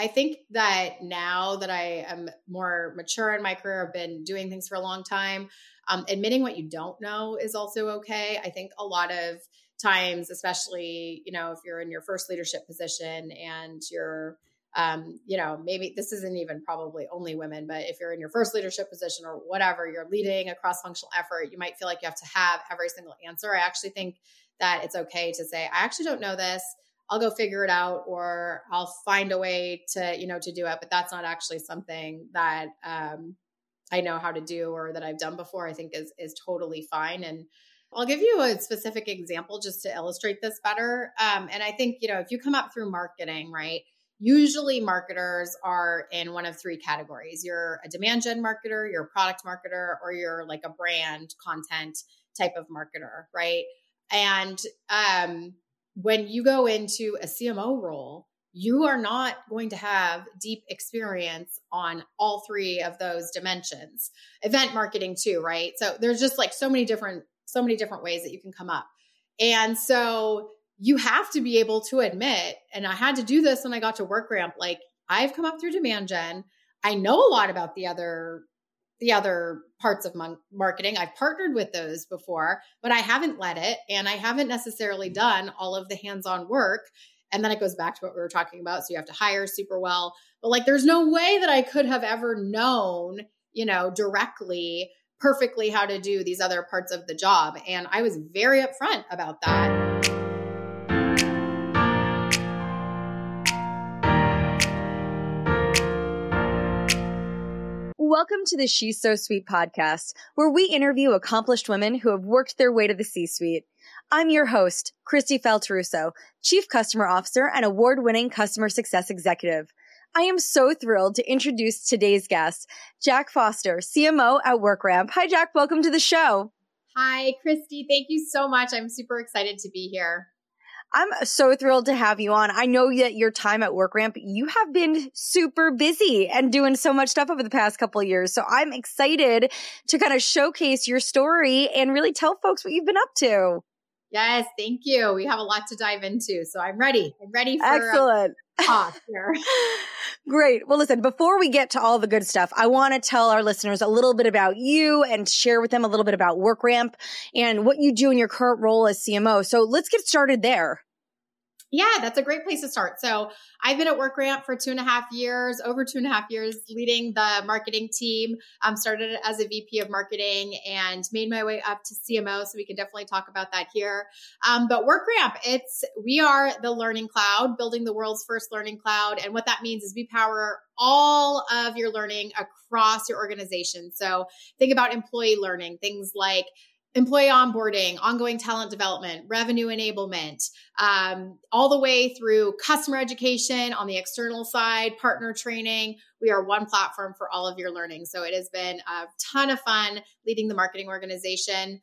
I think that now that I am more mature in my career, I've been doing things for a long time. Admitting what you don't know is also okay. I think a lot of times, especially, if you're in your first leadership position and you're, maybe this isn't even probably only women, but if you're in your first leadership position or whatever, you're leading a cross-functional effort, you might feel like you have to have every single answer. I actually think that it's okay to say, I actually don't know this. I'll go figure it out, or I'll find a way to, to do it. But that's not actually something that I know how to do or that I've done before. I think is totally fine. And I'll give you a specific example just to illustrate this better. And I think, if you come up through marketing, right? Usually marketers are in one of three categories. You're a demand gen marketer, you're a product marketer, or you're like a brand content type of marketer, right? And when you go into a CMO role, you are not going to have deep experience on all three of those dimensions. Event marketing too, right? So there's just like so many different ways that you can come up. And so you have to be able to admit, and I had to do this when I got to WorkRamp, like I've come up through demand gen. I know a lot about the other parts of marketing. I've partnered with those before, but I haven't led it, and I haven't necessarily done all of the hands-on work. And then it goes back to what we were talking about. So you have to hire super well, but like, there's no way that I could have ever known, directly, perfectly how to do these other parts of the job. And I was very upfront about that. Welcome to the She's So Sweet podcast, where we interview accomplished women who have worked their way to the C-suite. I'm your host, Christy Falteruso, Chief Customer Officer and award-winning customer success executive. I am so thrilled to introduce today's guest, Jack Foster, CMO at WorkRamp. Hi, Jack. Welcome to the show. Hi, Christy. Thank you so much. I'm super excited to be here. I'm so thrilled to have you on. I know that your time at WorkRamp, you have been super busy and doing so much stuff over the past couple of years. So I'm excited to kind of showcase your story and really tell folks what you've been up to. Yes, thank you. We have a lot to dive into. So I'm ready. I'm ready for excellent talk here. Great. Well, listen, before we get to all the good stuff, I want to tell our listeners a little bit about you and share with them a little bit about WorkRamp and what you do in your current role as CMO. So let's get started there. Yeah, that's a great place to start. So I've been at WorkRamp for over 2.5 years, leading the marketing team. Started as a VP of marketing and made my way up to CMO. So we can definitely talk about that here. But WorkRamp, we are the learning cloud, building the world's first learning cloud. And what that means is we power all of your learning across your organization. So think about employee learning, things like employee onboarding, ongoing talent development, revenue enablement, all the way through customer education on the external side, partner training. We are one platform for all of your learning. So it has been a ton of fun leading the marketing organization.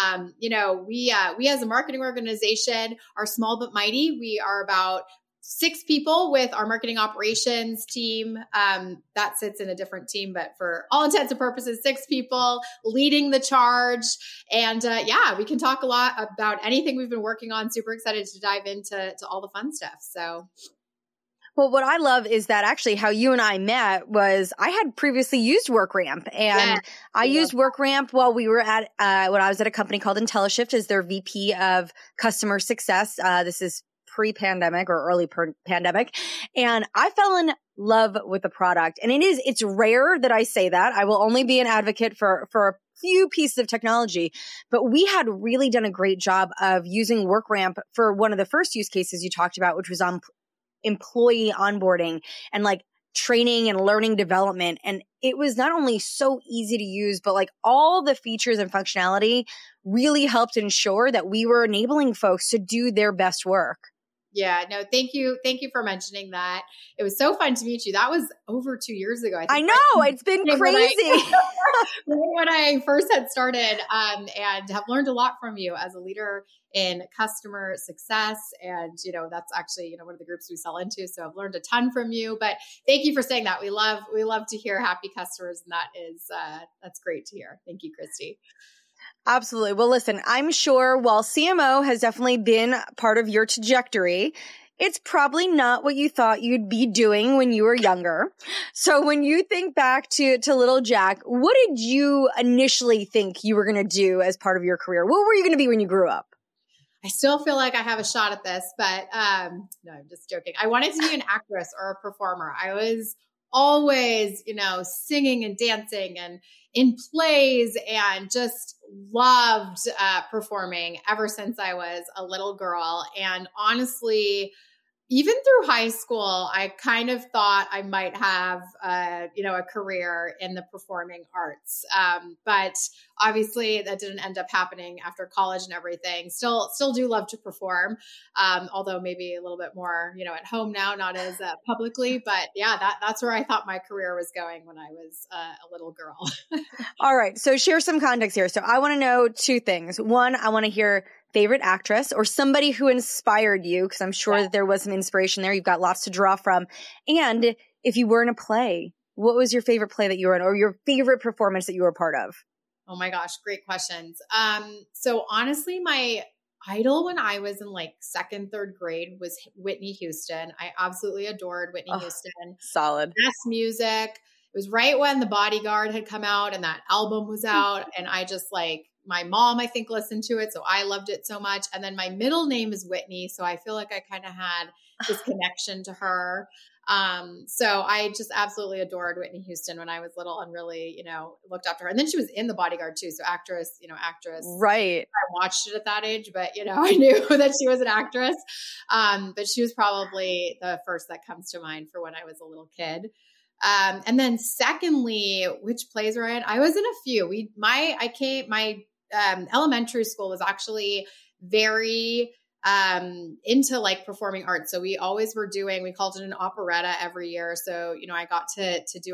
We as a marketing organization are small but mighty. We are about 6 people with our marketing operations team. That sits in a different team, but for all intents and purposes, 6 people leading the charge. And we can talk a lot about anything we've been working on. Super excited to dive into all the fun stuff. So. Well, what I love is that actually how you and I met was I had previously used WorkRamp, and I used WorkRamp while we were at when I was at a company called IntelliShift as their VP of customer success. This is pre-pandemic or early pandemic. And I fell in love with the product. And it's rare that I say that. I will only be an advocate for a few pieces of technology, but we had really done a great job of using WorkRamp for one of the first use cases you talked about, which was on employee onboarding and like training and learning development. And it was not only so easy to use, but like all the features and functionality really helped ensure that we were enabling folks to do their best work. Yeah, no, thank you. Thank you for mentioning that. It was so fun to meet you. That was over 2 years ago. I know, it's been crazy. When I first had started, and have learned a lot from you as a leader in customer success. And, that's actually, one of the groups we sell into. So I've learned a ton from you, but thank you for saying that. We love to hear happy customers. And that's great to hear. Thank you, Christy. Absolutely. Well, listen, I'm sure while CMO has definitely been part of your trajectory, it's probably not what you thought you'd be doing when you were younger. So when you think back to little Jack, what did you initially think you were going to do as part of your career? What were you going to be when you grew up? I still feel like I have a shot at this, but no, I'm just joking. I wanted to be an actress or a performer. I was always, singing and dancing and in plays and just loved performing ever since I was a little girl. And honestly, even through high school, I kind of thought I might have, a career in the performing arts. But obviously that didn't end up happening after college and everything. Still do love to perform. Although maybe a little bit more, at home now, not as publicly, but yeah, that's where I thought my career was going when I was a little girl. All right. So share some context here. So I want to know two things. One, I want to hear favorite actress or somebody who inspired you, because I'm sure that there was some inspiration there. You've got lots to draw from. And if you were in a play, what was your favorite play that you were in or your favorite performance that you were a part of? Oh my gosh, great questions. So honestly, my idol when I was in like second, third grade was Whitney Houston. I absolutely adored Whitney Houston. Solid. Best music. It was right when The Bodyguard had come out and that album was out. And I just my mom, I think, listened to it. So I loved it so much. And then my middle name is Whitney. So I feel like I kind of had this connection to her. So I just absolutely adored Whitney Houston when I was little and really, looked up to her. And then she was in The Bodyguard too. So actress. Right. I watched it at that age, but I knew that she was an actress. But she was probably the first that comes to mind for when I was a little kid. And then secondly, which plays were I in? I was in a few. My elementary school was actually very into performing arts. So we always were doing, we called it an operetta every year. So, I got to do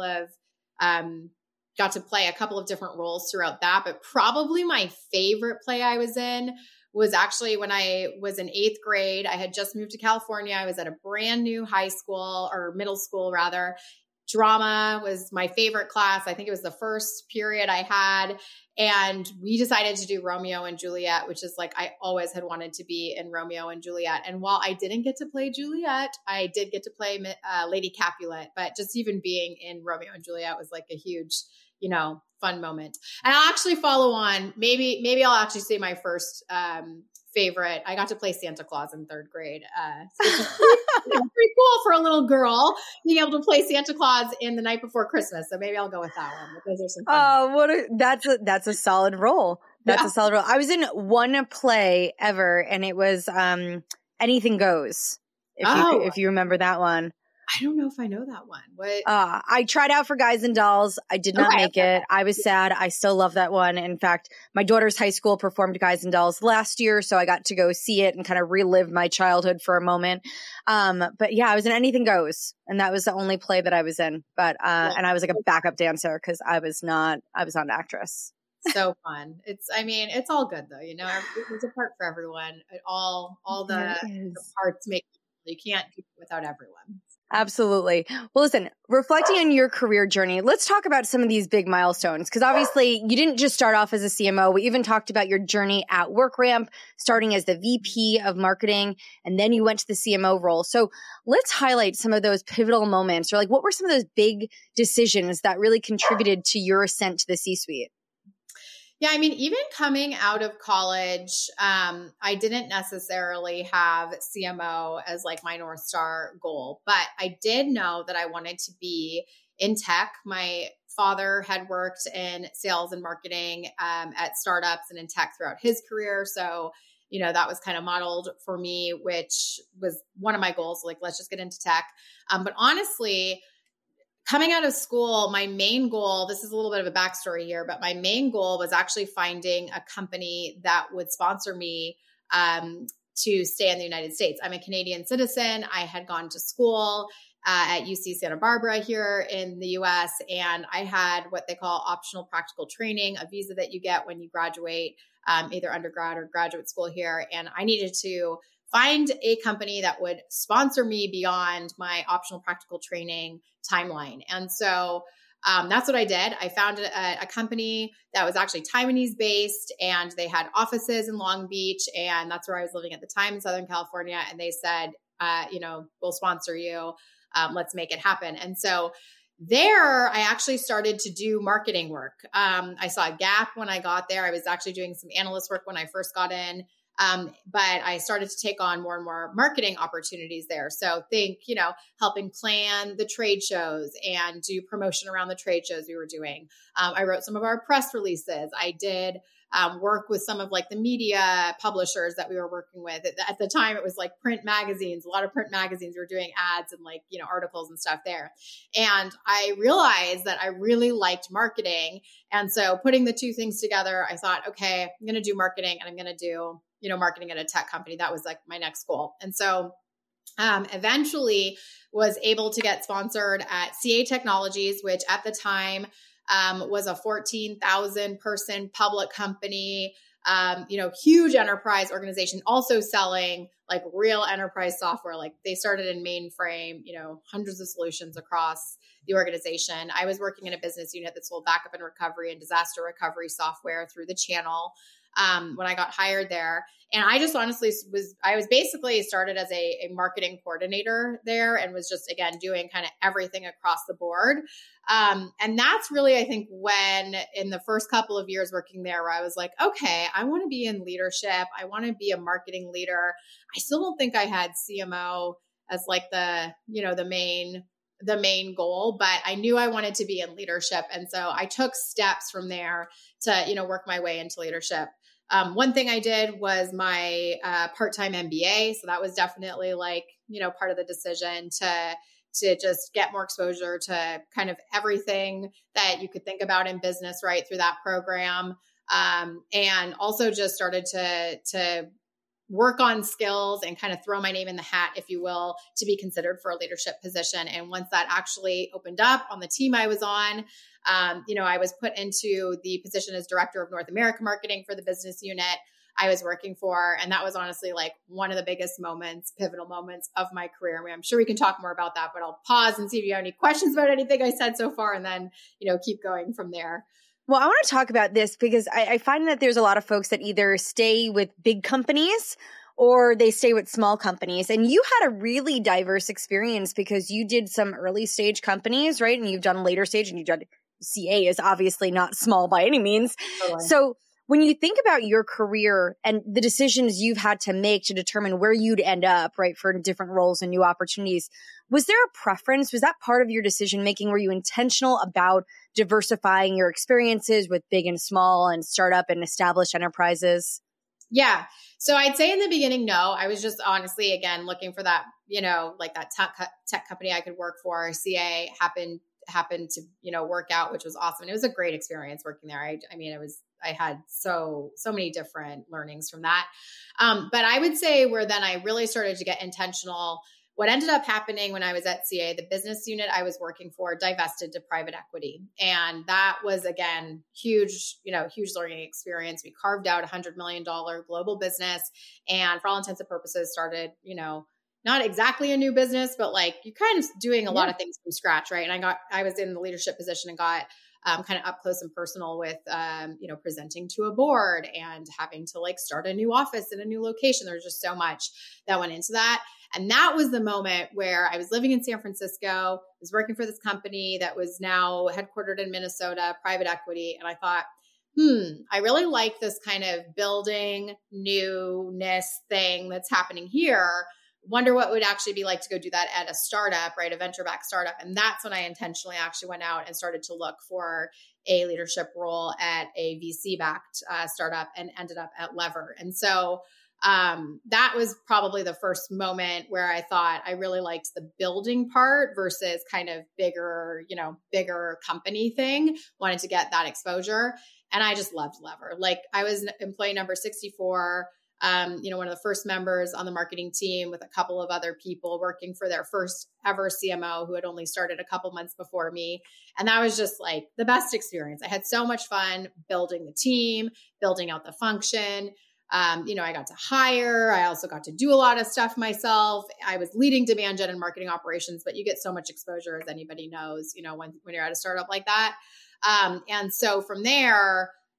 got to play a couple of different roles throughout that, but probably my favorite play I was in was actually when I was in 8th grade. I had just moved to California. I was at a brand new high school or middle school rather. Drama was my favorite class. I think it was the first period I had. And we decided to do Romeo and Juliet, which is I always had wanted to be in Romeo and Juliet. And while I didn't get to play Juliet, I did get to play Lady Capulet. But just even being in Romeo and Juliet was a huge, fun moment. And I'll actually follow on. Maybe I'll actually say my first favorite. I got to play Santa Claus in 3rd grade. So pretty cool for a little girl being able to play Santa Claus in The Night Before Christmas. So maybe I'll go with that one. But those are some fun that's a solid role. That's a solid role. I was in one play ever, and it was Anything Goes. If you remember that one. I don't know if I know that one. What? I tried out for Guys and Dolls. I did not make it. I was sad. I still love that one. In fact, my daughter's high school performed Guys and Dolls last year, so I got to go see it and kind of relive my childhood for a moment. But yeah, I was in Anything Goes, and that was the only play that I was in. But and I was a backup dancer because I was not an actress. So fun. It's all good though. There's a part for everyone. All the parts make you can't do it without everyone. Absolutely. Well, listen, reflecting on your career journey, let's talk about some of these big milestones, because obviously you didn't just start off as a CMO. We even talked about your journey at WorkRamp, starting as the VP of marketing, and then you went to the CMO role. So let's highlight some of those pivotal moments, or what were some of those big decisions that really contributed to your ascent to the C-suite? Yeah, even coming out of college, I didn't necessarily have CMO as my North Star goal, but I did know that I wanted to be in tech. My father had worked in sales and marketing at startups and in tech throughout his career. So, that was kind of modeled for me, which was one of my goals, let's just get into tech. But honestly, coming out of school, my main goal, this is a little bit of a backstory here, but my main goal was actually finding a company that would sponsor me to stay in the United States. I'm a Canadian citizen. I had gone to school at UC Santa Barbara here in the US, and I had what they call optional practical training, a visa that you get when you graduate either undergrad or graduate school here. And I needed to find a company that would sponsor me beyond my optional practical training timeline. And so that's what I did. I found a company that was actually Taiwanese based, and they had offices in Long Beach. And that's where I was living at the time in Southern California. And they said, we'll sponsor you. Let's make it happen. And so there, I actually started to do marketing work. I saw a gap when I got there. I was actually doing some analyst work when I first got in. But I started to take on more and more marketing opportunities there. So think, helping plan the trade shows and do promotion around the trade shows we were doing. I wrote some of our press releases. I did work with some of like the media publishers that we were working with. At the time, it was like print magazines, a lot of print magazines were doing ads and like, articles and stuff there. And I realized that I really liked marketing. And so putting the two things together, I thought, okay, I'm going to do marketing and I'm going to do marketing at a tech company. That was like my next goal. And so eventually was able to get sponsored at CA Technologies, which at the time was a 14,000 person public company, huge enterprise organization, also selling like real enterprise software. Like they started in mainframe, hundreds of solutions across the organization. I was working in a business unit that sold backup and recovery and disaster recovery software through the channel. When I got hired there. And I just honestly was basically started as a marketing coordinator there and was just, again, doing kind of everything across the board. And that's really, I think, when in the first couple of years working there, where I was like, okay, I want to be in leadership. I want to be a marketing leader. I still don't think I had CMO as like the main goal, but I knew I wanted to be in leadership. And so I took steps from there to, work my way into leadership. One thing I did was my part-time MBA. So that was definitely like, part of the decision to just get more exposure to kind of everything that you could think about in business right through that program. And also just started to work on skills and kind of throw my name in the hat, if you will, to be considered for a leadership position. And once that actually opened up on the team I was on, I was put into the position as director of North America marketing for the business unit I was working for. And that was honestly like one of the biggest pivotal moments of my career. I mean, I'm sure we can talk more about that, but I'll pause and see if you have any questions about anything I said so far and then, keep going from there. Well, I want to talk about this because I find that there's a lot of folks that either stay with big companies or they stay with small companies. And you had a really diverse experience because you did some early stage companies, right? And you've done later stage and you've done CA is obviously not small by any means. Totally. So when you think about your career and the decisions you've had to make to determine where you'd end up, right, for different roles and new opportunities, was there a preference? Was that part of your decision making? Were you intentional about diversifying your experiences with big and small and startup and established enterprises? Yeah. So I'd say in the beginning, no. I was just honestly, again, looking for that, like that tech company I could work for. CA happened to, work out, which was awesome. And it was a great experience working there. I had so many different learnings from that. But I would say where then I really started to get intentional, what ended up happening when I was at CA, the business unit I was working for divested to private equity. And that was, again, huge learning experience. We carved out $100 million global business and for all intents and purposes started, not exactly a new business, but like you're kind of doing a lot of things from scratch, right? And I was in the leadership position and got kind of up close and personal with, presenting to a board and having to like start a new office in a new location. There's just so much that went into that. And that was the moment where I was living in San Francisco, was working for this company that was now headquartered in Minnesota, private equity. And I thought, I really like this kind of building newness thing that's happening here. Wonder what it would actually be like to go do that at a startup, right? A venture-backed startup. And that's when I intentionally actually went out and started to look for a leadership role at a VC-backed startup and ended up at Lever. And so that was probably the first moment where I thought I really liked the building part versus kind of bigger company thing, wanted to get that exposure. And I just loved Lever. Like I was employee number 64, one of the first members on the marketing team with a couple of other people working for their first ever CMO who had only started a couple months before me. And that was just like the best experience. I had so much fun building the team, building out the function. I got to hire. I also got to do a lot of stuff myself. I was leading demand gen and marketing operations, but you get so much exposure, as anybody knows, when you're at a startup like that. And so from there,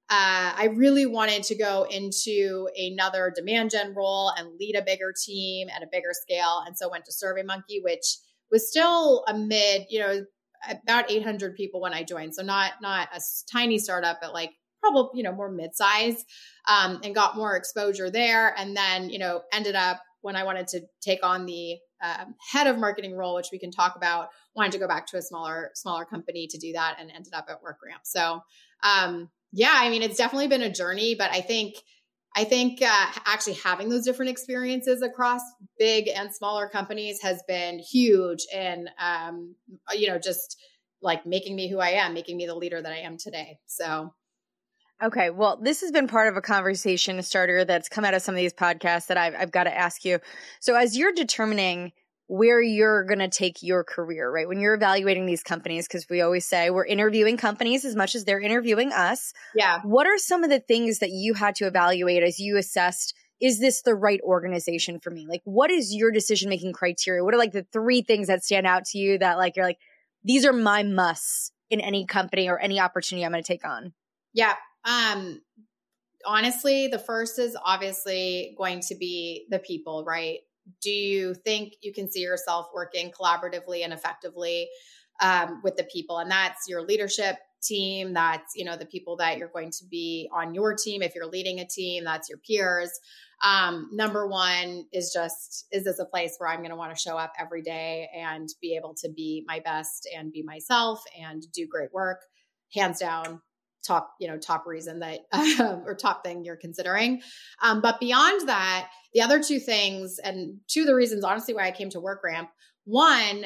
I really wanted to go into another demand gen role and lead a bigger team at a bigger scale. And so went to SurveyMonkey, which was still about 800 people when I joined. So not a tiny startup, but like probably, more mid-size, and got more exposure there. And then, ended up when I wanted to take on the head of marketing role, which we can talk about, wanted to go back to a smaller company to do that, and ended up at WorkRamp. So, it's definitely been a journey, but I think actually having those different experiences across big and smaller companies has been huge in, just like making me who I am, making me the leader that I am today. So. Okay. Well, this has been part of a conversation starter that's come out of some of these podcasts that I've got to ask you. So as you're determining where you're going to take your career, right? When you're evaluating these companies, because we always say we're interviewing companies as much as they're interviewing us. Yeah. What are some of the things that you had to evaluate as you assessed, is this the right organization for me? Like, what is your decision-making criteria? What are like the 3 things that stand out to you that like, you're like, these are my musts in any company or any opportunity I'm going to take on? Yeah. Honestly, the first is obviously going to be the people, right? Do you think you can see yourself working collaboratively and effectively with the people? And that's your leadership team. That's, the people that you're going to be on your team. If you're leading a team, that's your peers. Number one is this a place where I'm going to want to show up every day and be able to be my best and be myself and do great work? Hands down, top reason that, or top thing you're considering. But beyond that, the other 2 things, and 2 of the reasons, honestly, why I came to WorkRamp, one,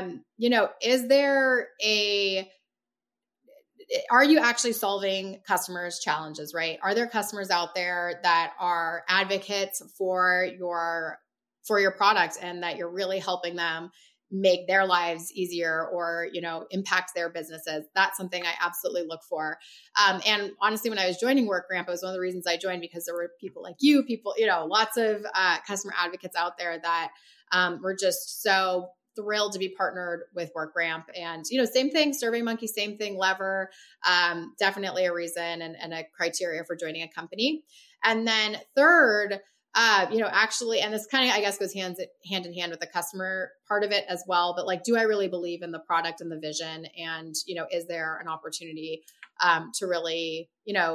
are you actually solving customers' challenges, right? Are there customers out there that are advocates for your product and that you're really helping them make their lives easier or, impact their businesses? That's something I absolutely look for. And honestly, when I was joining WorkRamp, it was one of the reasons I joined, because there were people like you, lots of customer advocates out there that were just so thrilled to be partnered with WorkRamp. And, same thing, SurveyMonkey, same thing, Lever, definitely a reason and a criteria for joining a company. And then third, actually, and this kind of, I guess, goes hand in hand with the customer part of it as well. But like, do I really believe in the product and the vision? And, is there an opportunity to really,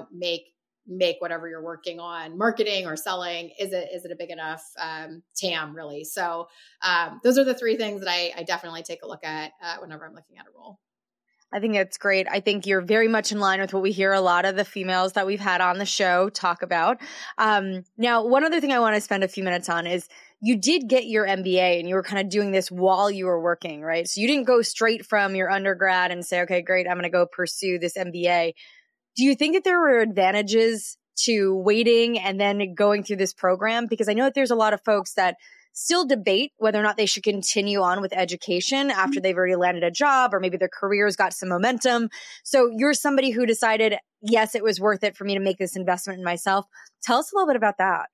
make whatever you're working on, marketing or selling, is it a big enough TAM really? So those are the 3 things that I definitely take a look at whenever I'm looking at a role. I think that's great. I think you're very much in line with what we hear a lot of the females that we've had on the show talk about. Now, one other thing I want to spend a few minutes on is you did get your MBA and you were kind of doing this while you were working, right? So you didn't go straight from your undergrad and say, okay, great, I'm going to go pursue this MBA. Do you think that there were advantages to waiting and then going through this program? Because I know that there's a lot of folks that still debate whether or not they should continue on with education after they've already landed a job, or maybe their career's got some momentum. So you're somebody who decided, yes, it was worth it for me to make this investment in myself. Tell us a little bit about that.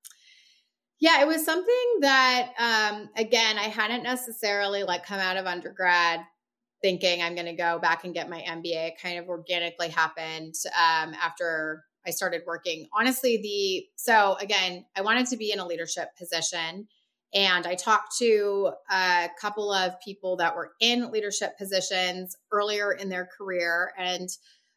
Yeah, it was something that, again, I hadn't necessarily come out of undergrad thinking I'm going to go back and get my MBA. It kind of organically happened after I started working. Honestly, so again, I wanted to be in a leadership position. And I talked to a couple of people that were in leadership positions earlier in their career. And,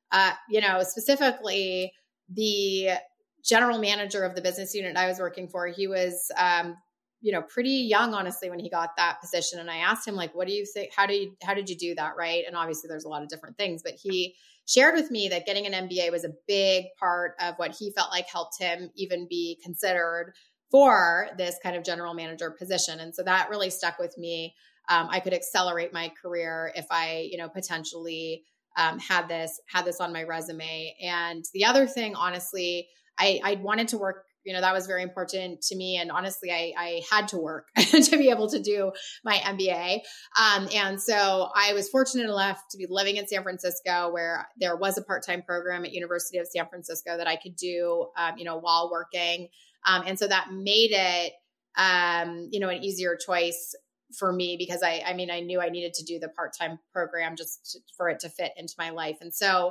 specifically the general manager of the business unit I was working for, he was, pretty young, honestly, when he got that position. And I asked him, what do you think? How did you do that? Right. And obviously there's a lot of different things, but he shared with me that getting an MBA was a big part of what he felt like helped him even be considered for this kind of general manager position. And so that really stuck with me. I could accelerate my career if I, potentially had this on my resume. And the other thing, honestly, I wanted to work, that was very important to me. And honestly, I had to work to be able to do my MBA. And so I was fortunate enough to be living in San Francisco, where there was a part-time program at University of San Francisco that I could do, while working. And so that made it, an easier choice for me, because I knew I needed to do the part-time program just for it to fit into my life. And so,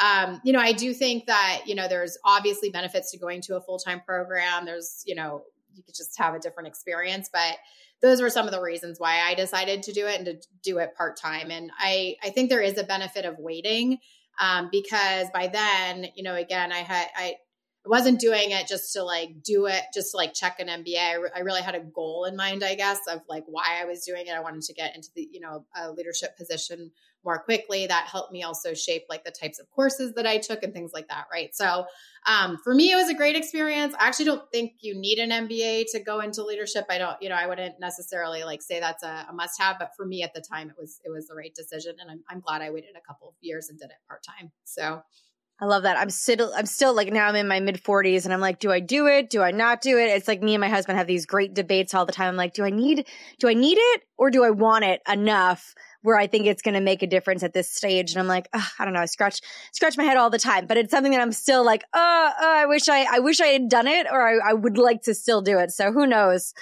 I do think that, there's obviously benefits to going to a full-time program. There's, you could just have a different experience, but those were some of the reasons why I decided to do it and to do it part-time. And I think there is a benefit of waiting, because by then, again, I wasn't doing it just to do it, just to check an MBA. I really had a goal in mind, I guess, of why I was doing it. I wanted to get into the, a leadership position more quickly. That helped me also shape the types of courses that I took and things like that. Right. So, for me, it was a great experience. I actually don't think you need an MBA to go into leadership. I wouldn't necessarily say that's a must have, but for me at the time, it was the right decision. And I'm glad I waited a couple of years and did it part-time. So I love that. I'm still now I'm in my mid 40s and I'm like, do I do it? Do I not do it? It's like me and my husband have these great debates all the time. I'm like, do I need it or do I want it enough where I think it's going to make a difference at this stage? And I'm like, I don't know. I scratch my head all the time, but it's something that I'm still like, I wish I had done it, or I would like to still do it. So who knows?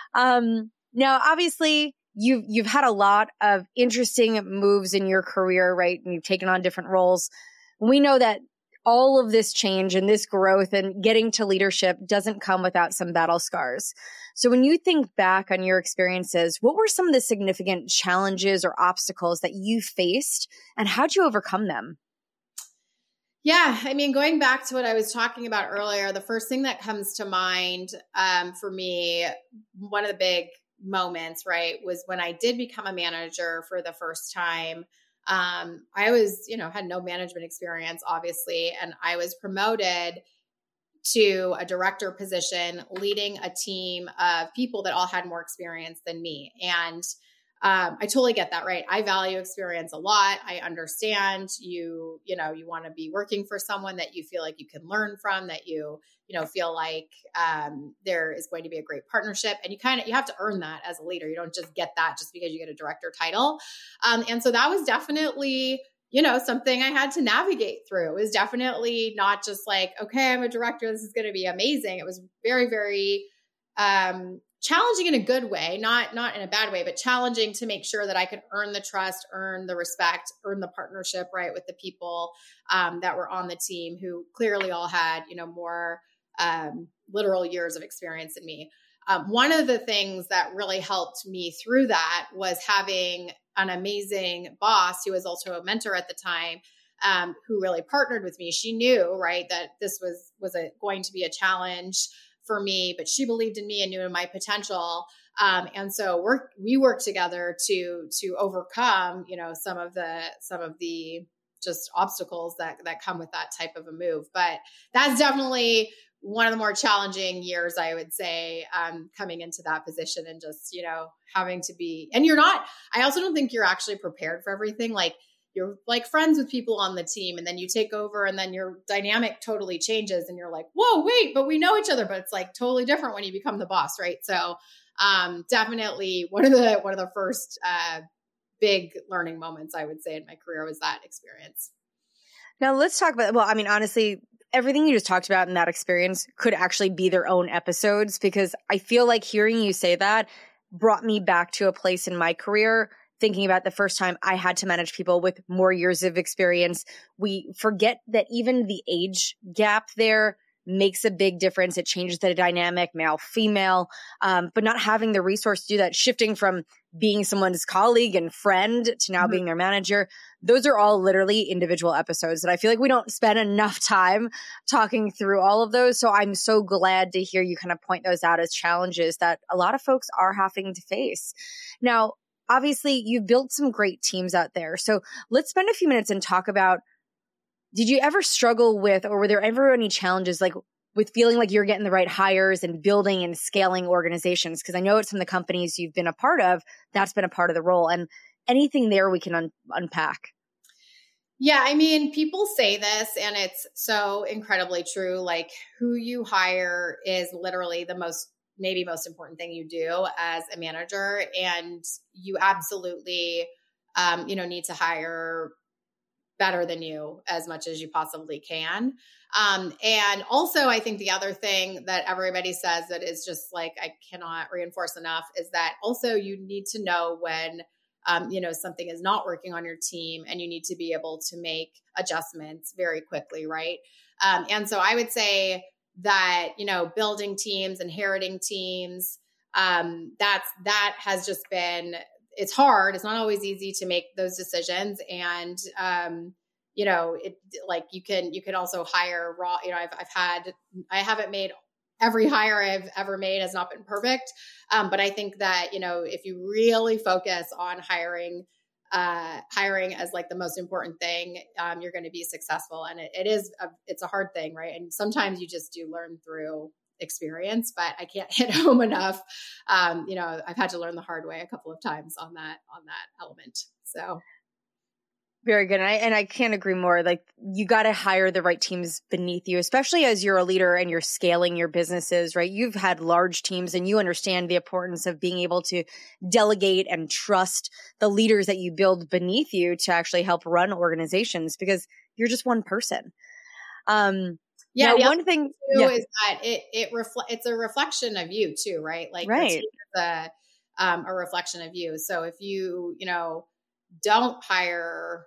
Now, obviously you've had a lot of interesting moves in your career, right? And you've taken on different roles. We know that all of this change and this growth and getting to leadership doesn't come without some battle scars. So when you think back on your experiences, what were some of the significant challenges or obstacles that you faced, and how'd you overcome them? Yeah. I mean, going back to what I was talking about earlier, the first thing that comes to mind for me, one of the big moments, right, was when I did become a manager for the first time. I was, had no management experience, obviously, and I was promoted to a director position, leading a team of people that all had more experience than me. And I totally get that, right? I value experience a lot. I understand you want to be working for someone that you feel like you can learn from, that you feel like there is going to be a great partnership. And you have to earn that as a leader. You don't just get that just because you get a director title. And so that was definitely, something I had to navigate through. It was definitely not just okay, I'm a director, this is going to be amazing. It was very, very challenging in a good way, not in a bad way, but challenging to make sure that I could earn the trust, earn the respect, earn the partnership, right, with the people that were on the team who clearly all had, more literal years of experience than me. One of the things that really helped me through that was having an amazing boss who was also a mentor at the time, who really partnered with me. She knew, right, that this was going to be a challenge for me, but she believed in me and knew in my potential. And so we worked together to overcome, some of the just obstacles that come with that type of a move. But that's definitely one of the more challenging years, I would say, coming into that position and just, having to be, and I also don't think you're actually prepared for everything. You're friends with people on the team, and then you take over and then your dynamic totally changes and you're like, whoa, wait, but we know each other, but it's totally different when you become the boss. Right. So, definitely one of the first, big learning moments, I would say, in my career was that experience. Now let's talk about, honestly, everything you just talked about in that experience could actually be their own episodes, because I feel like hearing you say that brought me back to a place in my career thinking about the first time I had to manage people with more years of experience. We forget that even the age gap there makes a big difference. It changes the dynamic, male, female, but not having the resource to do that, shifting from being someone's colleague and friend to now being their manager. Those are all literally individual episodes that I feel like we don't spend enough time talking through all of those. So I'm so glad to hear you kind of point those out as challenges that a lot of folks are having to face. Now, obviously, you've built some great teams out there. So let's spend a few minutes and talk about, did you ever struggle with, or were there ever any challenges with feeling like you're getting the right hires and building and scaling organizations? Because I know it's from the companies you've been a part of, that's been a part of the role. And anything there we can unpack. Yeah, I mean, people say this and it's so incredibly true. Who you hire is literally the most important thing you do as a manager. And you absolutely, need to hire better than you as much as you possibly can. And also, I think the other thing that everybody says that is just I cannot reinforce enough is that also you need to know when something is not working on your team and you need to be able to make adjustments very quickly, right? And so I would say that, building teams, inheriting teams, that has just been, it's hard. It's not always easy to make those decisions. And, you can also hire raw, I haven't made every hire I've ever made has not been perfect. But I think that, if you really focus on hiring as like the most important thing, you're going to be successful. And it's a hard thing, right? And sometimes you just do learn through experience, but I can't hit home enough. I've had to learn the hard way a couple of times on that element. So. Very good. And I can't agree more. Like, you got to hire the right teams beneath you, especially as you're a leader and you're scaling your businesses, right? You've had large teams and you understand the importance of being able to delegate and trust the leaders that you build beneath you to actually help run organizations, because you're just one person. Yeah. One thing too is that it's a reflection of you too, right? Like, right. Your team is a reflection of you. So if you, don't hire,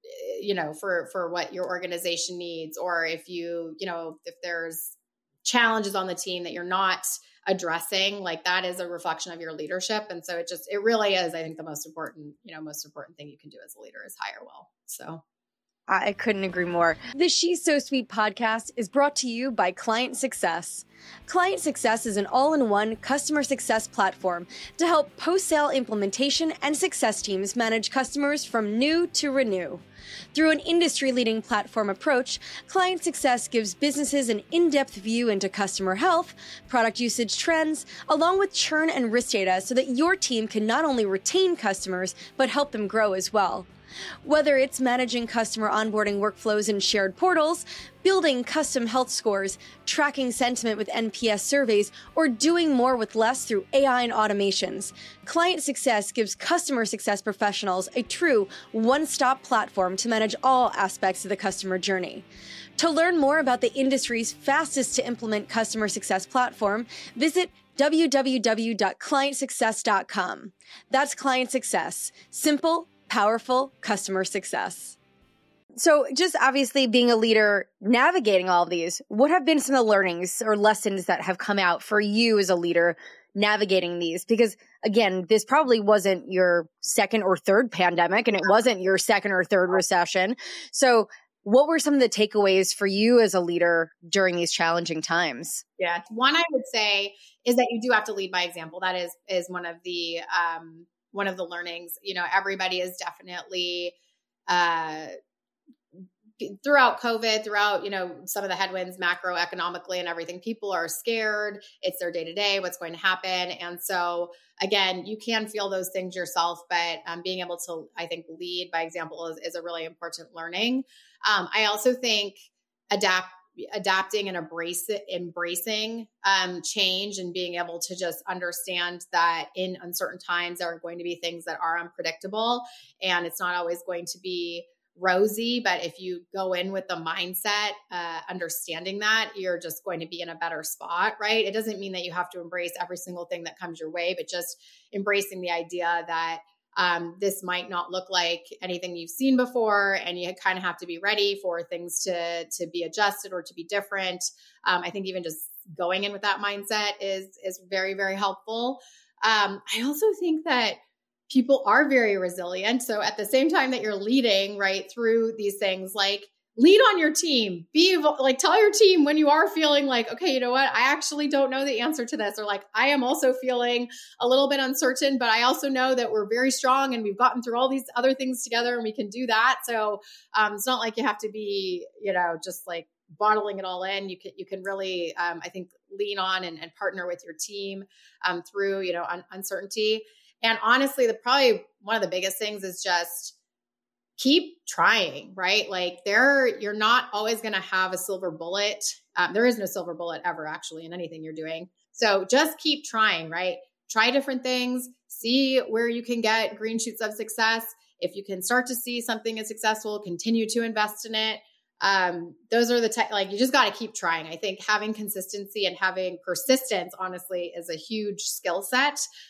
for what your organization needs, or if you, if there's challenges on the team that you're not addressing, like, that is a reflection of your leadership. And so it really is, I think, the most important thing you can do as a leader is hire well. So. I couldn't agree more. The She's So Sweet podcast is brought to you by Client Success. Client Success is an all-in-one customer success platform to help post-sale implementation and success teams manage customers from new to renew. Through an industry-leading platform approach, Client Success gives businesses an in-depth view into customer health, product usage trends, along with churn and risk data, so that your team can not only retain customers, but help them grow as well. Whether it's managing customer onboarding workflows in shared portals, building custom health scores, tracking sentiment with NPS surveys, or doing more with less through AI and automations, Client Success gives customer success professionals a true one-stop platform to manage all aspects of the customer journey. To learn more about the industry's fastest to implement customer success platform, visit www.clientsuccess.com. That's Client Success. Simple, powerful customer success. So just obviously being a leader, navigating all of these, what have been some of the learnings or lessons that have come out for you as a leader navigating these? Because again, this probably wasn't your second or third pandemic, and it wasn't your second or third recession. So what were some of the takeaways for you as a leader during these challenging times? Yeah. One I would say is that you do have to lead by example. That is one of the learnings. Everybody is definitely throughout COVID, throughout, some of the headwinds macroeconomically and everything, people are scared. It's their day to day, what's going to happen. And so again, you can feel those things yourself, but being able to, I think, lead by example is a really important learning. I also think adapting and embracing change, and being able to just understand that in uncertain times there are going to be things that are unpredictable, and it's not always going to be rosy. But if you go in with the mindset, understanding that, you're just going to be in a better spot, right? It doesn't mean that you have to embrace every single thing that comes your way, but just embracing the idea that this might not look like anything you've seen before, and you kind of have to be ready for things to be adjusted or to be different. I think even just going in with that mindset is very, very helpful. I also think that people are very resilient. So at the same time that you're leading right through these things, like, lead on your team, tell your team when you are feeling like, okay, you know what, I actually don't know the answer to this. Or like, I am also feeling a little bit uncertain, but I also know that we're very strong and we've gotten through all these other things together and we can do that. So it's not like you have to be, just like bottling it all in. You can really, I think, lean on and partner with your team through, uncertainty. And honestly, probably one of the biggest things is just keep trying, right? Like you're not always going to have a silver bullet. There is no silver bullet ever actually in anything you're doing. So just keep trying, right? Try different things, see where you can get green shoots of success. If you can start to see something is successful, continue to invest in it. Those are you just got to keep trying. I think having consistency and having persistence, honestly, is a huge skill set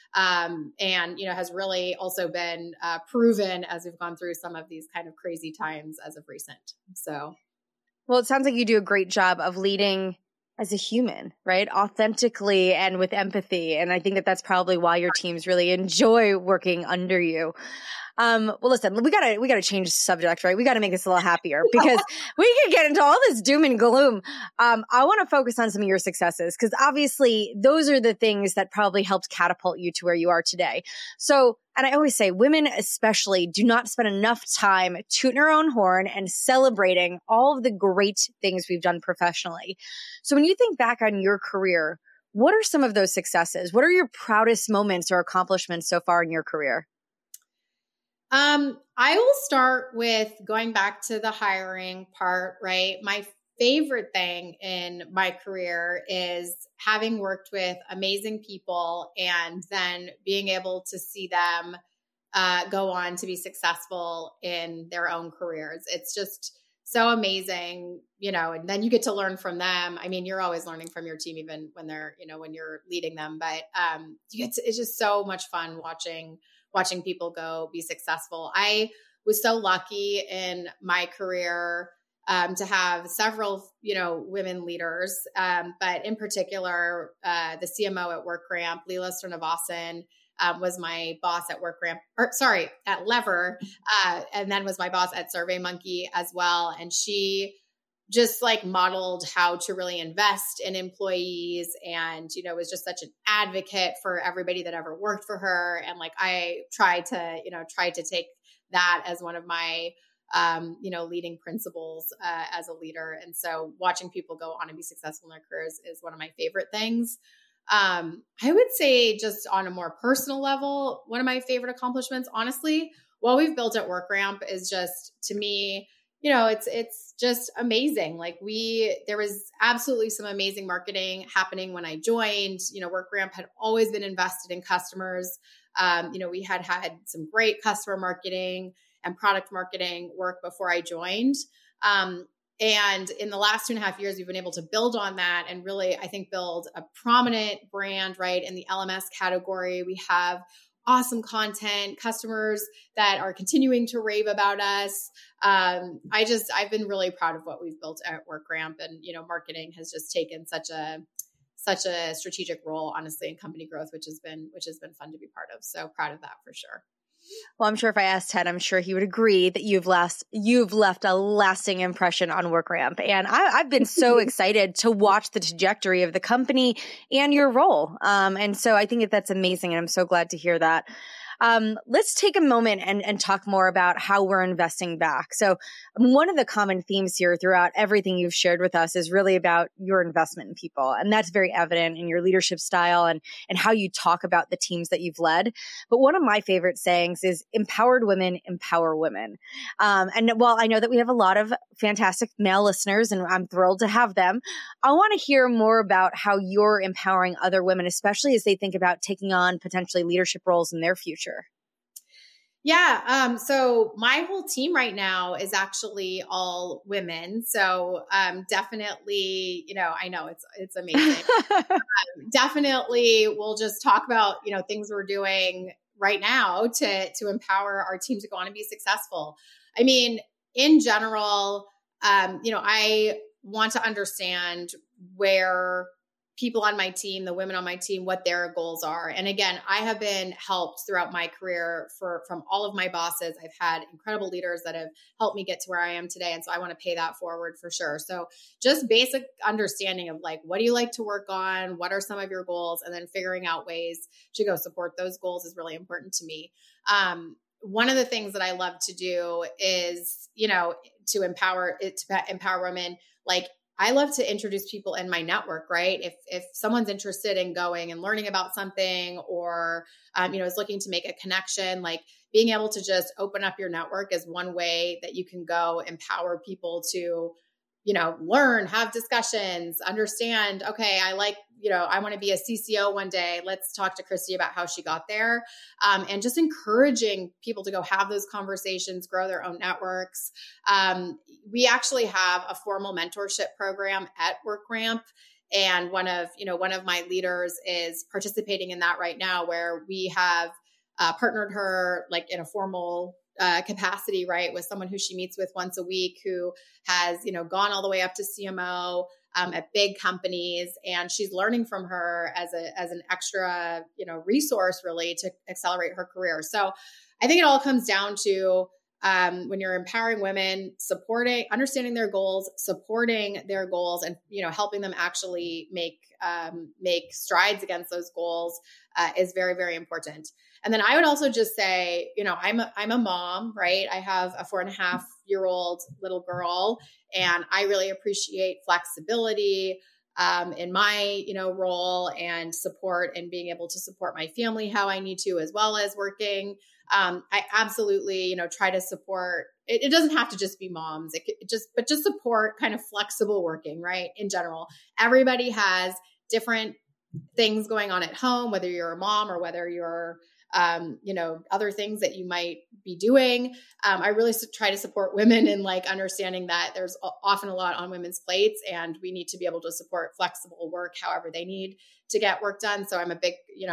And, has really also been proven as we've gone through some of these kind of crazy times as of recent. So. Well, it sounds like you do a great job of leading as a human, right? Authentically and with empathy. And I think that that's probably why your teams really enjoy working under you. Well, listen, we gotta change the subject, right? We gotta make this a little happier because we could get into all this doom and gloom. I want to focus on some of your successes because obviously those are the things that probably helped catapult you to where you are today. So, and I always say women especially do not spend enough time tooting our own horn and celebrating all of the great things we've done professionally. So when you think back on your career, what are some of those successes? What are your proudest moments or accomplishments so far in your career? I will start with going back to the hiring part, right? My favorite thing in my career is having worked with amazing people and then being able to see them go on to be successful in their own careers. It's just so amazing, and then you get to learn from them. I mean, you're always learning from your team, even when they're, when you're leading them, but it's just so much fun watching people go be successful. I was so lucky in my career to have several, women leaders, but in particular, the CMO at WorkRamp, Leela Srinivasan, was my boss at at Lever, and then was my boss at SurveyMonkey as well. And she just modeled how to really invest in employees and, was just such an advocate for everybody that ever worked for her. And I tried to take that as one of my, leading principles as a leader. And so watching people go on and be successful in their careers is one of my favorite things. I would say just on a more personal level, one of my favorite accomplishments, honestly, what we've built at WorkRamp is just, to me, it's just amazing. There was absolutely some amazing marketing happening when I joined. WorkRamp had always been invested in customers. We had some great customer marketing and product marketing work before I joined. And in the last 2.5 years, we've been able to build on that and really, I think, build a prominent brand, right, in the LMS category. We have awesome content, customers that are continuing to rave about us. I've been really proud of what we've built at WorkRamp, and, marketing has just taken such a strategic role, honestly, in company growth, which has been fun to be part of. So proud of that for sure. Well, I'm sure if I asked Ted, I'm sure he would agree that you've left a lasting impression on WorkRamp. And I've been so excited to watch the trajectory of the company and your role. And so I think that's amazing. And I'm so glad to hear that. Let's take a moment and talk more about how we're investing back. So one of the common themes here throughout everything you've shared with us is really about your investment in people. And that's very evident in your leadership style and how you talk about the teams that you've led. But one of my favorite sayings is empowered women empower women. And while I know that we have a lot of fantastic male listeners and I'm thrilled to have them, I want to hear more about how you're empowering other women, especially as they think about taking on potentially leadership roles in their future. Yeah. So my whole team right now is actually all women. So, definitely, I know it's amazing. Definitely we'll just talk about, things we're doing right now to empower our team to go on and be successful. I mean, in general, I want to understand where people on my team, the women on my team, what their goals are. And again, I have been helped throughout my career from all of my bosses. I've had incredible leaders that have helped me get to where I am today. And so I want to pay that forward for sure. So just basic understanding of what do you like to work on? What are some of your goals? And then figuring out ways to go support those goals is really important to me. One of the things that I love to do is, to empower women, I love to introduce people in my network, right? If someone's interested in going and learning about something or, is looking to make a connection, being able to just open up your network is one way that you can go empower people to, learn, have discussions, understand, okay, I want to be a CCO one day. Let's talk to Christy about how she got there. And just encouraging people to go have those conversations, grow their own networks. We actually have a formal mentorship program at WorkRamp. And one of my leaders is participating in that right now, where we have partnered her like in a formal capacity, right, with someone who she meets with once a week, who has, gone all the way up to CMO at big companies, and she's learning from her as an extra, resource really to accelerate her career. So I think it all comes down to when you're empowering women, understanding their goals, supporting their goals, and helping them actually make strides against those goals is very, very important. And then I would also just say, I'm a mom, right? I have a 4.5-year-old little girl, and I really appreciate flexibility in my, role and support, and being able to support my family how I need to, as well as working. I absolutely, try to support. It doesn't have to just be moms. But just support kind of flexible working, right? In general, everybody has different things going on at home, whether you're a mom or whether you're, other things that you might be doing. I really try to support women in like understanding that there's often a lot on women's plates, and we need to be able to support flexible work however they need to get work done. So I'm a big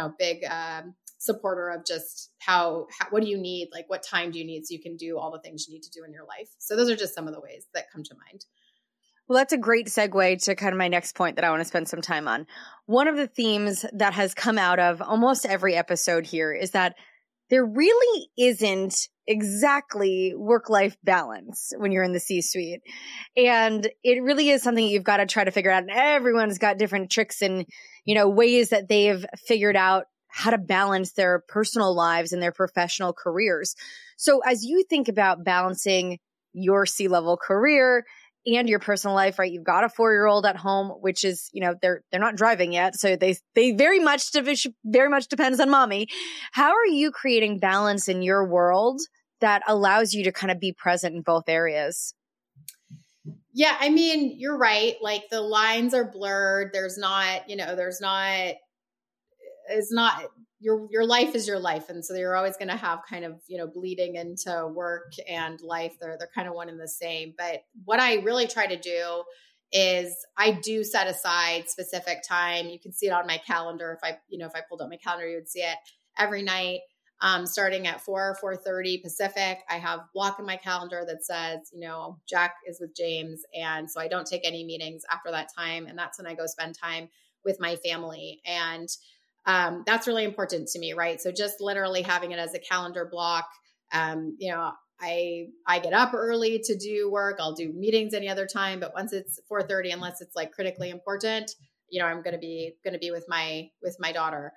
supporter of just what do you need? Like, what time do you need so you can do all the things you need to do in your life? So those are just some of the ways that come to mind. Well, that's a great segue to kind of my next point that I want to spend some time on. One of the themes that has come out of almost every episode here is that there really isn't exactly work-life balance when you're in the C-suite. And it really is something you've got to try to figure out. And everyone's got different tricks and, ways that they've figured out how to balance their personal lives and their professional careers. So as you think about balancing your C-level career and your personal life, right? You've got a 4-year-old at home, which is, they're not driving yet. So they very much depends on mommy. How are you creating balance in your world that allows you to kind of be present in both areas? Yeah. I mean, you're right. Like the lines are blurred. Your life is your life. And so you're always going to have kind of, bleeding into work and life. They're kind of one and the same. But what I really try to do is I do set aside specific time. You can see it on my calendar. If I pulled up my calendar, you would see it every night. Starting at 4:30 Pacific, I have a block in my calendar that says, Jack is with James. And so I don't take any meetings after that time. And that's when I go spend time with my family. And that's really important to me, right? So just literally having it as a calendar block. I get up early to do work. I'll do meetings any other time, but once it's 4:30, unless it's like critically important, I'm going to be with my daughter.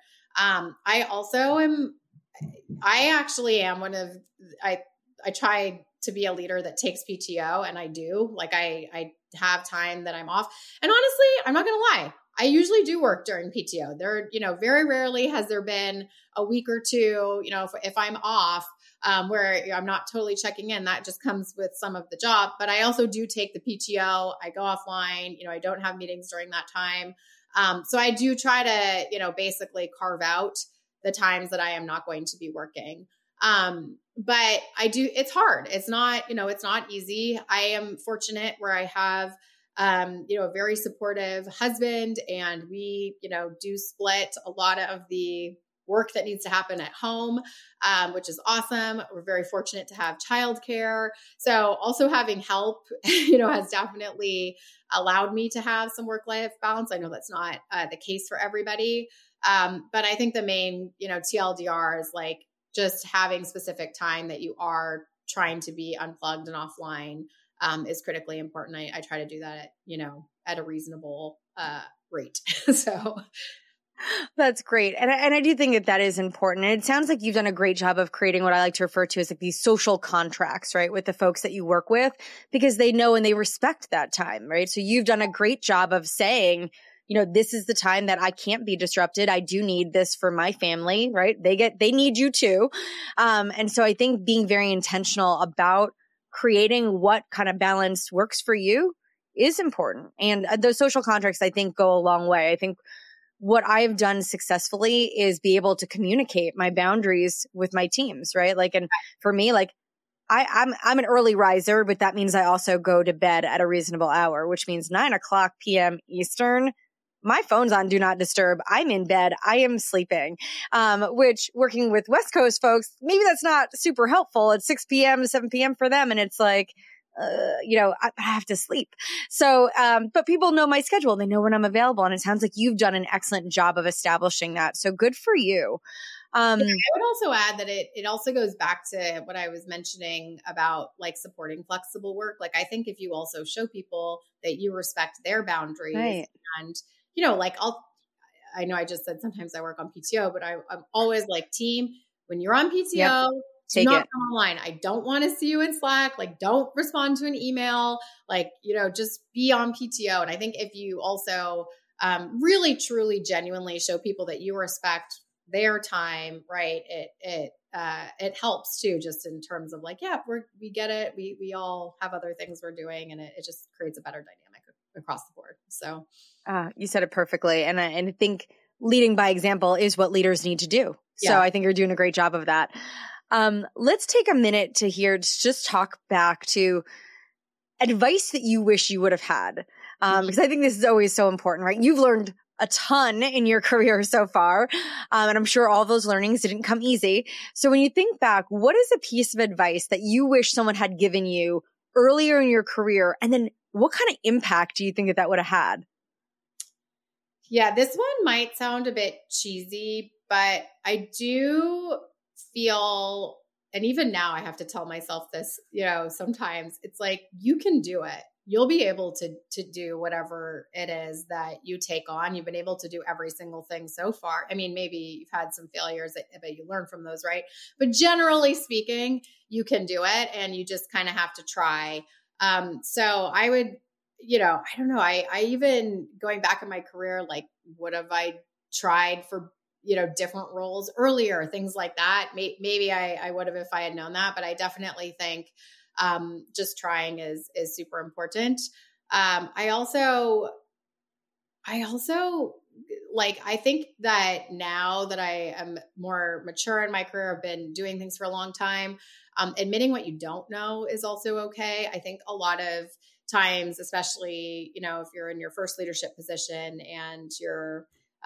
I actually am I try to be a leader that takes PTO, and I do. Like I have time that I'm off. And honestly, I'm not going to lie, I usually do work during PTO. There, very rarely has there been a week or two, if I'm off, where I'm not totally checking in. That just comes with some of the job. But I also do take the PTO. I go offline. I don't have meetings during that time. So I do try to, basically carve out the times that I am not going to be working. But it's hard. It's not, it's not easy. I am fortunate where I have a very supportive husband, and we, do split a lot of the work that needs to happen at home, which is awesome. We're very fortunate to have childcare. So also having help, has definitely allowed me to have some work-life balance. I know that's not the case for everybody. But I think the main, TLDR is like just having specific time that you are trying to be unplugged and offline is critically important. I try to do that at a reasonable rate. So that's great. And I do think that is important. And it sounds like you've done a great job of creating what I like to refer to as like these social contracts, right? With the folks that you work with, because they know and they respect that time, right? So you've done a great job of saying, this is the time that I can't be disrupted. I do need this for my family, right? They need you too. And so I think being very intentional about creating what kind of balance works for you is important. And those social contracts, I think, go a long way. I think what I've done successfully is be able to communicate my boundaries with my teams, right? Like, and for me, like, I'm an early riser, but that means I also go to bed at a reasonable hour, which means 9:00 p.m. Eastern. my phone's on do not disturb. I'm in bed. I am sleeping, which working with West Coast folks, maybe that's not super helpful. It's 6 p.m., 7 p.m. for them. And it's like, I have to sleep. So, but people know my schedule. They know when I'm available. And it sounds like you've done an excellent job of establishing that. So good for you. I would also add that it also goes back to what I was mentioning about like supporting flexible work. Like, I think if you also show people that you respect their boundaries, right. And, like I know I just said sometimes I work on PTO, but I'm always like, team, when you're on PTO, do not come online. I don't want to see you in Slack. Like, don't respond to an email. Like, just be on PTO. And I think if you also really, truly, genuinely show people that you respect their time, right? It helps too, just in terms of like, yeah, we get it. We all have other things we're doing, and it just creates a better dynamic across the board. So you said it perfectly. And I think leading by example is what leaders need to do. So I think you're doing a great job of that. Let's take a minute to just talk back to advice that you wish you would have had. Because I think this is always so important, right? You've learned a ton in your career so far. And I'm sure all those learnings didn't come easy. So when you think back, what is a piece of advice that you wish someone had given you earlier in your career? And then what kind of impact do you think that would have had? Yeah, this one might sound a bit cheesy, but I do feel, and even now I have to tell myself this, sometimes it's like, you can do it. You'll be able to do whatever it is that you take on. You've been able to do every single thing so far. I mean, maybe you've had some failures, but you learn from those, right? But generally speaking, you can do it, and you just kind of have to try. So I would, I don't know. I even going back in my career, like, what have I tried for, different roles earlier, things like that. Maybe I would have if I had known that, but I definitely think just trying is super important. I also like, I think that now that I am more mature in my career, I've been doing things for a long time. Admitting what you don't know is also okay. I think a lot of times, especially, if you're in your first leadership position and you're,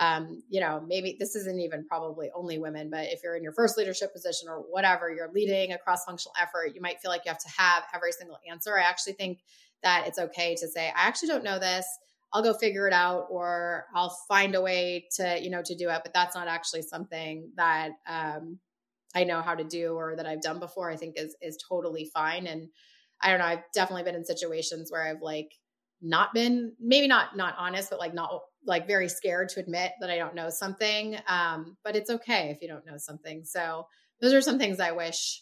maybe this isn't even probably only women, but if you're in your first leadership position or whatever, you're leading a cross-functional effort, you might feel like you have to have every single answer. I actually think that it's okay to say, I actually don't know this. I'll go figure it out, or I'll find a way to, to do it. But that's not actually something that I know how to do or that I've done before. I think is totally fine. And I don't know, I've definitely been in situations where I've like not been, maybe not honest, but like not like very scared to admit that I don't know something. But it's okay if you don't know something. So those are some things I wish.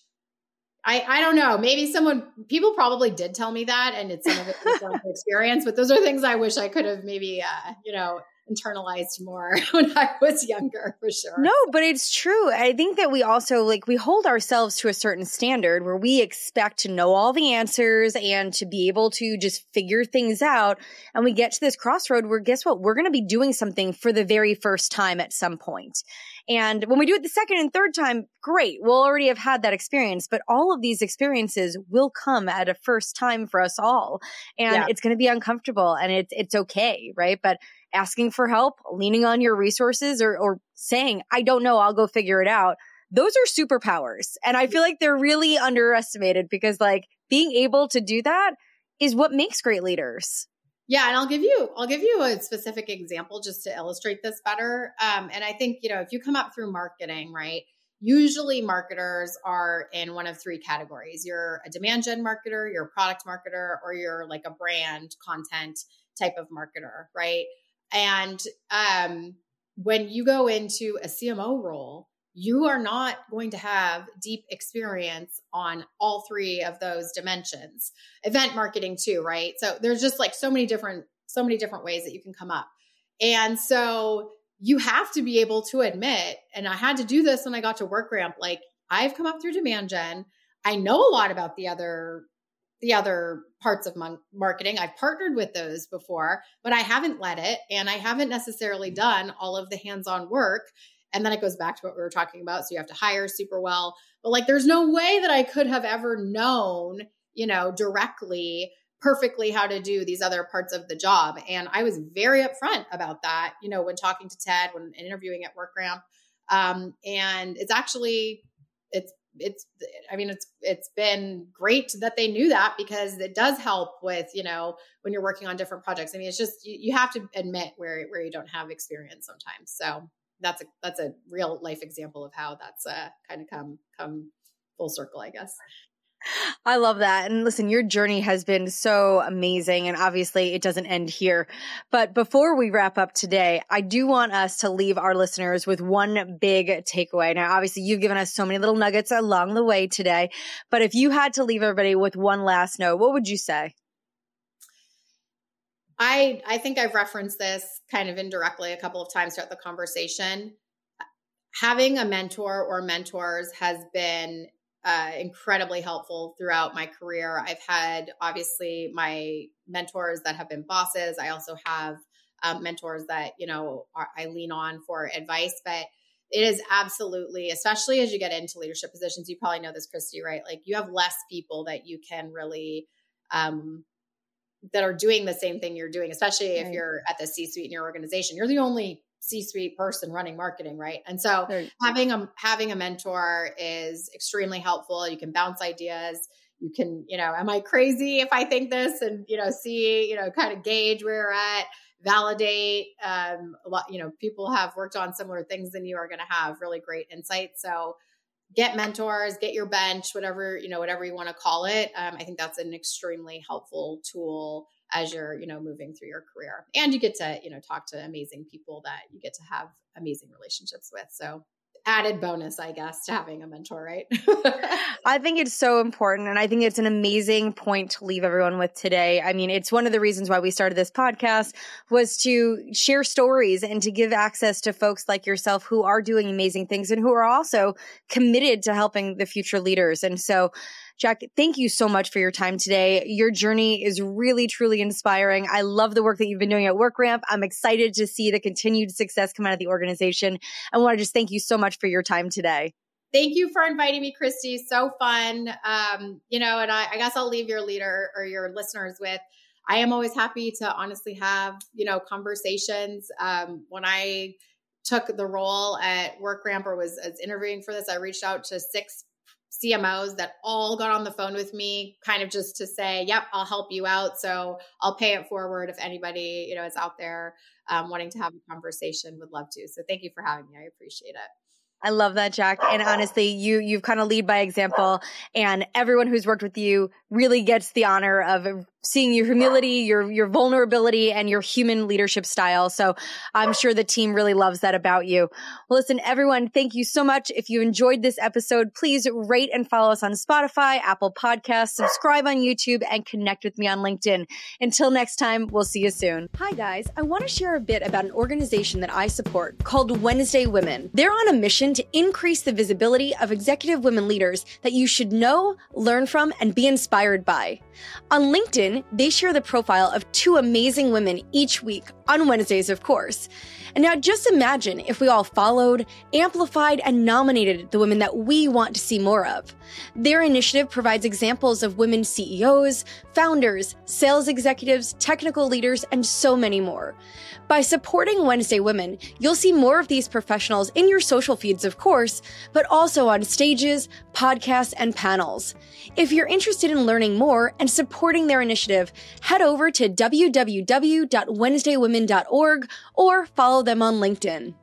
I don't know. Maybe people probably did tell me that, and it's some of it from experience, but those are things I wish I could have maybe, internalized more when I was younger, for sure. No, but it's true. I think that we also we hold ourselves to a certain standard where we expect to know all the answers and to be able to just figure things out. And we get to this crossroad where, guess what? We're going to be doing something for the very first time at some point. And when we do it the second and third time, great. We'll already have had that experience, but all of these experiences will come at a first time for us all. And it's going to be uncomfortable, and it's okay. Right. But asking for help, leaning on your resources, or saying, I don't know, I'll go figure it out. Those are superpowers. And I feel like they're really underestimated, because being able to do that is what makes great leaders. Yeah. And I'll give you a specific example just to illustrate this better. And I think, if you come up through marketing, right, usually marketers are in one of three categories. You're a demand gen marketer, you're a product marketer, or you're like a brand content type of marketer, right? And when you go into a CMO role, you are not going to have deep experience on all three of those dimensions. Event marketing too, right? So there's just so many different ways that you can come up. And so you have to be able to admit, and I had to do this when I got to WorkRamp, I've come up through demand gen. I know a lot about the other parts of marketing. I've partnered with those before, but I haven't led it, and I haven't necessarily done all of the hands-on work. And then it goes back to what we were talking about. So you have to hire super well, but there's no way that I could have ever known, directly perfectly how to do these other parts of the job. And I was very upfront about that, when talking to Ted, when interviewing at WorkRamp. And it's actually, it's been great that they knew that, because it does help with, when you're working on different projects. I mean, it's just, you have to admit where you don't have experience sometimes. So that's a real life example of how that's kind of come full circle, I guess. I love that. And listen, your journey has been so amazing, and obviously it doesn't end here. But before we wrap up today, I do want us to leave our listeners with one big takeaway. Now, obviously you've given us so many little nuggets along the way today, but if you had to leave everybody with one last note, what would you say? I think I've referenced this kind of indirectly a couple of times throughout the conversation. Having a mentor or mentors has been incredibly helpful throughout my career. I've had, obviously, my mentors that have been bosses. I also have mentors that, I lean on for advice, but it is absolutely, especially as you get into leadership positions, you probably know this, Christy, right? Like, you have less people that you can really, that are doing the same thing you're doing, especially if you're at the C-suite in your organization. You're the only C-suite person running marketing, right? And so having a mentor is extremely helpful. You can bounce ideas. You can, am I crazy if I think this? And, see, kind of gauge where you're at, validate. A lot, people have worked on similar things than you are going to have really great insights. So get mentors, get your bench, whatever you want to call it. I think that's an extremely helpful tool as you're, moving through your career, and you get to, talk to amazing people that you get to have amazing relationships with. So added bonus, I guess, to having a mentor, right? I think it's so important. And I think it's an amazing point to leave everyone with today. I mean, it's one of the reasons why we started this podcast, was to share stories and to give access to folks like yourself who are doing amazing things and who are also committed to helping the future leaders. And so, Jack, thank you so much for your time today. Your journey is really, truly inspiring. I love the work that you've been doing at WorkRamp. I'm excited to see the continued success come out of the organization. I want to just thank you so much for your time today. Thank you for inviting me, Christy. So fun. And I guess I'll leave your leader or your listeners with, I am always happy to honestly have, conversations. When I took the role at WorkRamp or was interviewing for this, I reached out to 6 CMOs that all got on the phone with me, kind of just to say, yep, I'll help you out. So I'll pay it forward if anybody, is out there wanting to have a conversation, would love to. So thank you for having me. I appreciate it. I love that, Jack. And honestly, you've kind of lead by example, and everyone who's worked with you really gets the honor of seeing your humility, your vulnerability, and your human leadership style. So I'm sure the team really loves that about you. Well, listen, everyone, thank you so much. If you enjoyed this episode, please rate and follow us on Spotify, Apple Podcasts, subscribe on YouTube, and connect with me on LinkedIn. Until next time, we'll see you soon. Hi, guys. I want to share a bit about an organization that I support called Wednesday Women. They're on a mission to increase the visibility of executive women leaders that you should know, learn from, and be inspired by. On LinkedIn, they share the profile of 2 amazing women each week, on Wednesdays, of course. And now just imagine if we all followed, amplified, and nominated the women that we want to see more of. Their initiative provides examples of women CEOs, founders, sales executives, technical leaders, and so many more. By supporting Wednesday Women, you'll see more of these professionals in your social feeds, of course, but also on stages, podcasts, and panels. If you're interested in learning more and supporting their initiative, head over to www.wednesdaywomen.org or follow them on LinkedIn.